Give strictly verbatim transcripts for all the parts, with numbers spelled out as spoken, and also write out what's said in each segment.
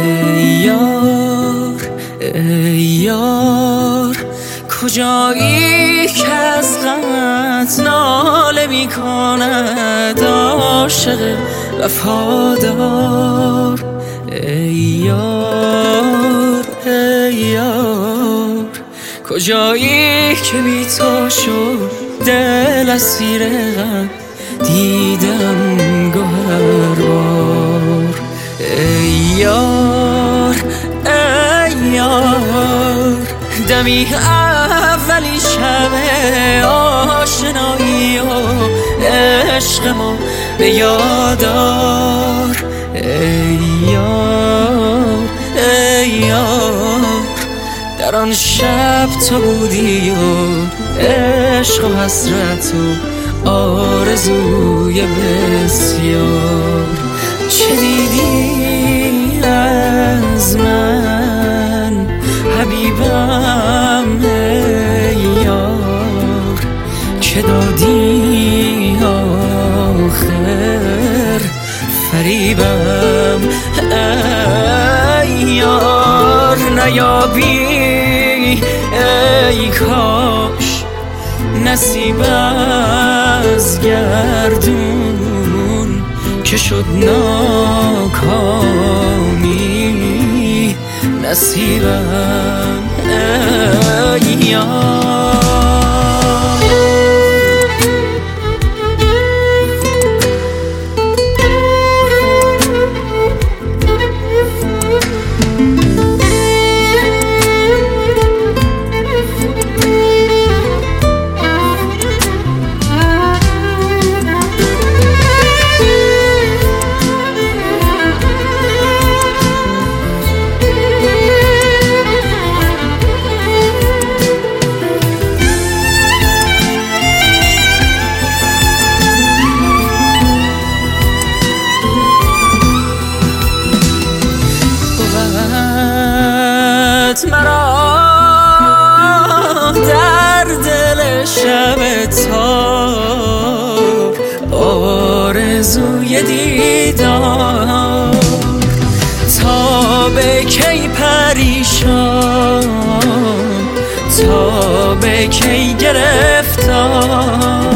ای یار ای یار کجایی که از غمت ناله می کند عاشق وفادار. ای یار ای یار کجایی که بی تو شد دل اسیر غم دیدم گوهربار. ای یار ای یار دمی اولی شب آشنایی و عشق ما به یادار. ای یار ای یار در آن شب تو بودی و عشق و حسرت و آرزوی بسیار. چه دیدی از من حبیبم ای یار که دادی آخر فریبم. ای یار نیابی ای کاش نصیب از گردون که شد ناکامی نصیبم. ای یار مرا در دل شب تار آرزوی دیدار تا به کی پریشان تا به کی گرفتار.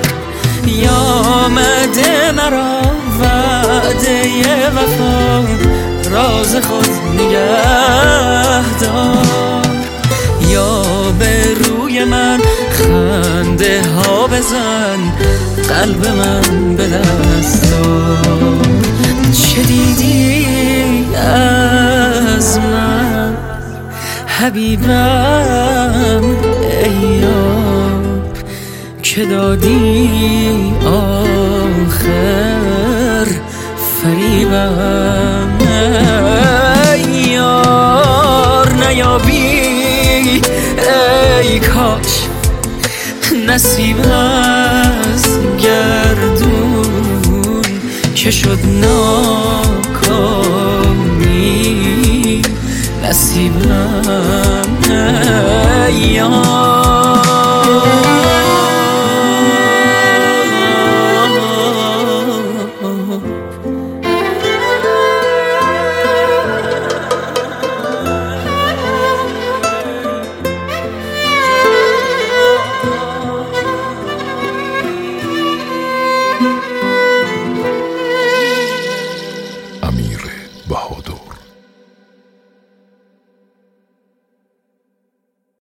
یامده مرا وعده وفا راز خود نگه دار. یا به روی من خنده ها بزن قلب من به دست دار. چه دیدی از من حبیبم ای یار که دادی آخر فریبم. ای یار نیابی ای کاش نصیب از گردون که شد ناکامی نصیبم. ای یار